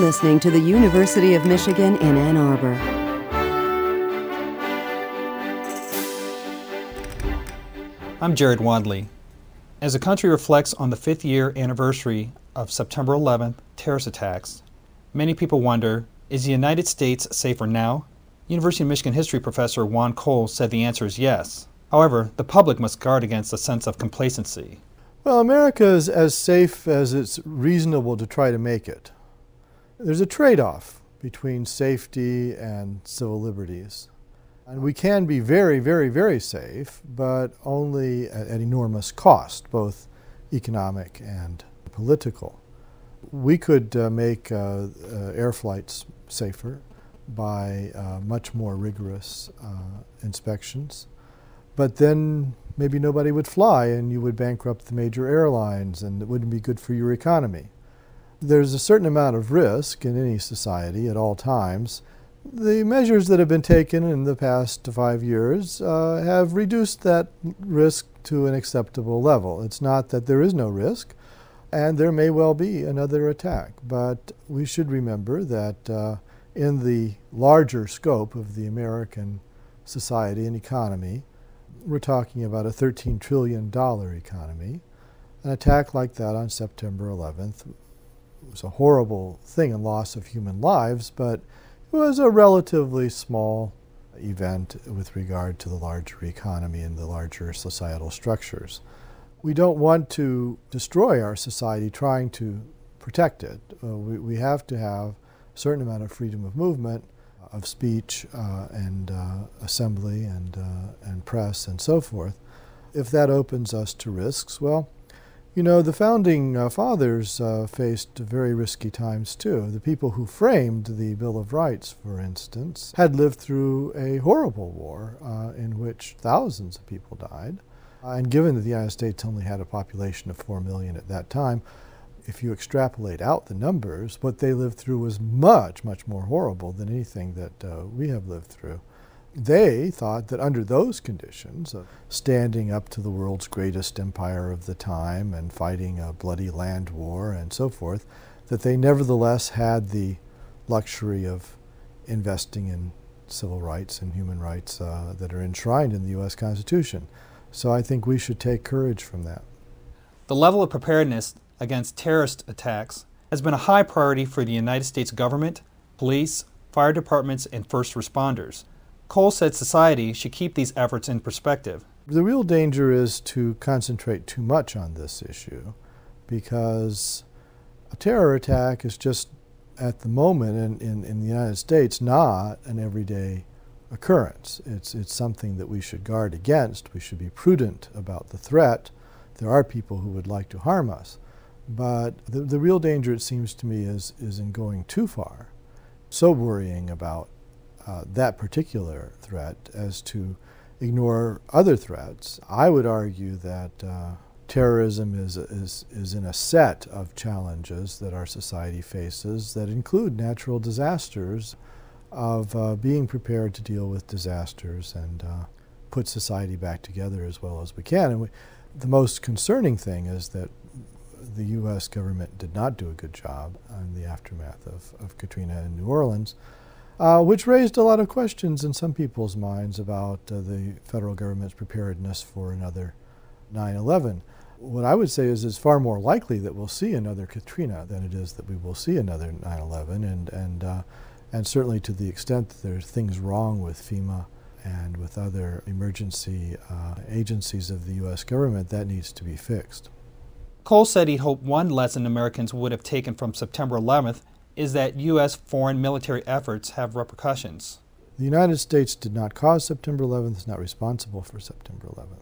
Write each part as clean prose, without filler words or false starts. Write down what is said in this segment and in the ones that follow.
listening to the University of Michigan in Ann Arbor. I'm Jared Wadley. As the country reflects on the 5th year anniversary of September 11th terrorist attacks, many people wonder, is the United States safer now? University of Michigan history professor Juan Cole said the answer is yes. However, the public must guard against a sense of complacency. Well, America is as safe as it's reasonable to try to make it. There's a trade-off between safety and civil liberties. And we can be very, very, very safe, but only at enormous cost, both economic and political. We could make air flights safer by much more rigorous inspections, but then maybe nobody would fly and you would bankrupt the major airlines and it wouldn't be good for your economy. There's a certain amount of risk in any society at all times. The measures that have been taken in the past 5 years have reduced that risk to an acceptable level. It's not that there is no risk, and there may well be another attack, but we should remember that in the larger scope of the American society and economy, we're talking about a $13 trillion economy. An attack like that on September 11th was a horrible thing and loss of human lives, but it was a relatively small event with regard to the larger economy and the larger societal structures. We don't want to destroy our society trying to protect it. We have to have a certain amount of freedom of movement, of speech and assembly and press and so forth. If that opens us to risks, well, you know, the founding fathers faced very risky times too. The people who framed the Bill of Rights, for instance, had lived through a horrible war in which thousands of people died. And given that the United States only had a population of 4 million at that time, if you extrapolate out the numbers, what they lived through was much, much more horrible than anything that we have lived through. They thought that under those conditions, standing up to the world's greatest empire of the time and fighting a bloody land war and so forth, that they nevertheless had the luxury of investing in civil rights and human rights that are enshrined in the U.S. Constitution. So I think we should take courage from that. The level of preparedness against terrorist attacks has been a high priority for the United States government, police, fire departments, and first responders. Cole said society should keep these efforts in perspective. The real danger is to concentrate too much on this issue because a terror attack is just, at the moment in the United States, not an everyday occurrence. It's something that we should guard against. We should be prudent about the threat. There are people who would like to harm us. But the real danger, it seems to me, is in going too far, so worrying about that particular threat as to ignore other threats. I would argue that terrorism is in a set of challenges that our society faces that include natural disasters, of being prepared to deal with disasters and put society back together as well as we can. And the most concerning thing is that the U.S. government did not do a good job in the aftermath of Katrina in New Orleans, which raised a lot of questions in some people's minds about the federal government's preparedness for another 9/11. What I would say is it's far more likely that we'll see another Katrina than it is that we will see another 9/11, and certainly to the extent that there's things wrong with FEMA and with other emergency agencies of the U.S. government, that needs to be fixed. Cole said he hoped one lesson Americans would have taken from September 11th is that U.S. foreign military efforts have repercussions. The United States did not cause September 11th, is not responsible for September 11th.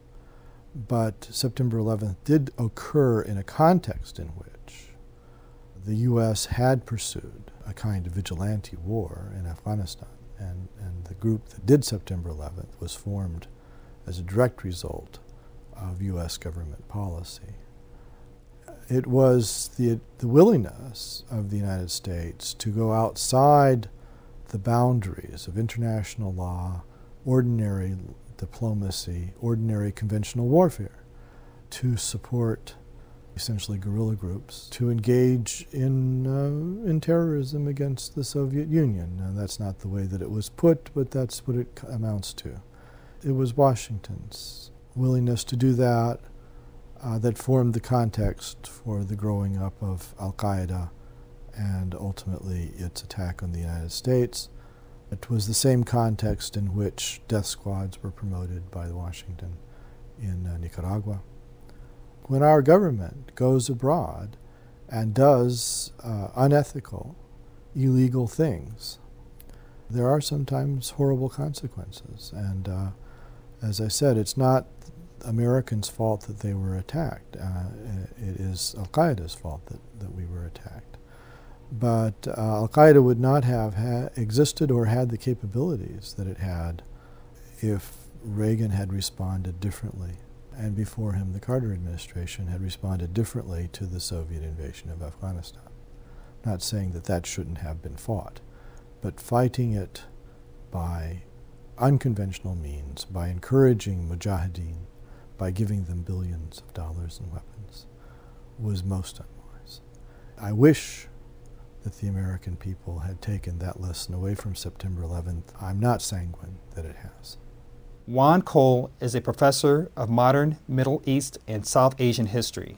But September 11th did occur in a context in which the U.S. had pursued a kind of vigilante war in Afghanistan, and the group that did September 11th was formed as a direct result of U.S. government policy. It was the willingness of the United States to go outside the boundaries of international law, ordinary diplomacy, ordinary conventional warfare, to support essentially guerrilla groups, to engage in terrorism against the Soviet Union. Now, that's not the way that it was put, but that's what it amounts to. It was Washington's willingness to do that that formed the context for the growing up of Al-Qaeda and ultimately its attack on the United States. It was the same context in which death squads were promoted by Washington in Nicaragua. When our government goes abroad and does unethical, illegal things, there are sometimes horrible consequences. And as I said, it's not Americans' fault that they were attacked. It is Al-Qaeda's fault that we were attacked. But Al-Qaeda would not have existed or had the capabilities that it had if Reagan had responded differently, and before him the Carter administration had responded differently to the Soviet invasion of Afghanistan. I'm not saying that that shouldn't have been fought, but fighting it by unconventional means, by encouraging mujahideen, by giving them billions of dollars in weapons, was most unwise. I wish that the American people had taken that lesson away from September 11th. I'm not sanguine that it has. Juan Cole is a professor of modern Middle East and South Asian history.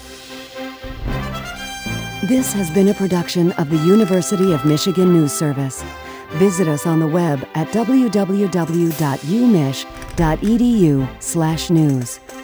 This has been a production of the University of Michigan News Service. Visit us on the web at www.umich.edu/news.